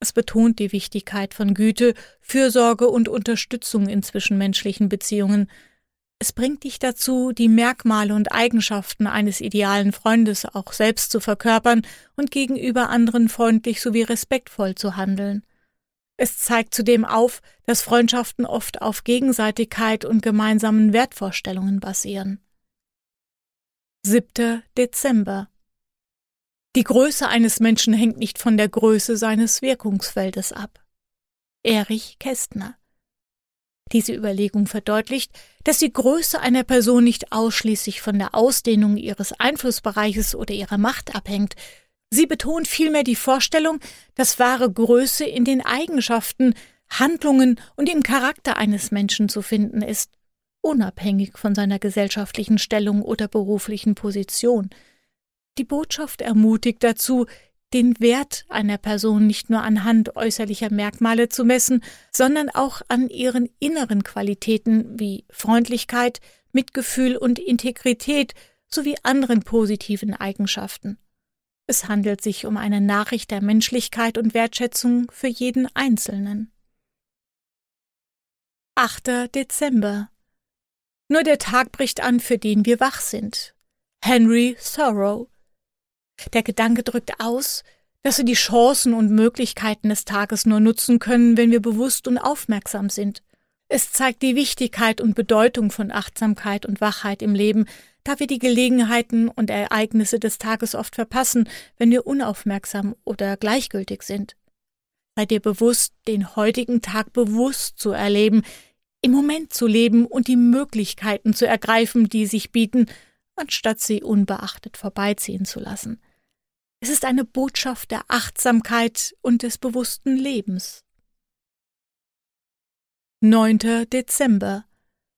Es betont die Wichtigkeit von Güte, Fürsorge und Unterstützung in zwischenmenschlichen Beziehungen. Es bringt dich dazu, die Merkmale und Eigenschaften eines idealen Freundes auch selbst zu verkörpern und gegenüber anderen freundlich sowie respektvoll zu handeln. Es zeigt zudem auf, dass Freundschaften oft auf Gegenseitigkeit und gemeinsamen Wertvorstellungen basieren. 7. Dezember. Die Größe eines Menschen hängt nicht von der Größe seines Wirkungsfeldes ab. Erich Kästner. Diese Überlegung verdeutlicht, dass die Größe einer Person nicht ausschließlich von der Ausdehnung ihres Einflussbereiches oder ihrer Macht abhängt. Sie betont vielmehr die Vorstellung, dass wahre Größe in den Eigenschaften, Handlungen und im Charakter eines Menschen zu finden ist, unabhängig von seiner gesellschaftlichen Stellung oder beruflichen Position. Die Botschaft ermutigt dazu, den Wert einer Person nicht nur anhand äußerlicher Merkmale zu messen, sondern auch an ihren inneren Qualitäten wie Freundlichkeit, Mitgefühl und Integrität sowie anderen positiven Eigenschaften. Es handelt sich um eine Nachricht der Menschlichkeit und Wertschätzung für jeden Einzelnen. 8. Dezember. Nur der Tag bricht an, für den wir wach sind. Henry Thoreau. Der Gedanke drückt aus, dass wir die Chancen und Möglichkeiten des Tages nur nutzen können, wenn wir bewusst und aufmerksam sind. Es zeigt die Wichtigkeit und Bedeutung von Achtsamkeit und Wachheit im Leben, da wir die Gelegenheiten und Ereignisse des Tages oft verpassen, wenn wir unaufmerksam oder gleichgültig sind. Sei dir bewusst, den heutigen Tag bewusst zu erleben, im Moment zu leben und die Möglichkeiten zu ergreifen, die sich bieten, anstatt sie unbeachtet vorbeiziehen zu lassen. Es ist eine Botschaft der Achtsamkeit und des bewussten Lebens. 9. Dezember.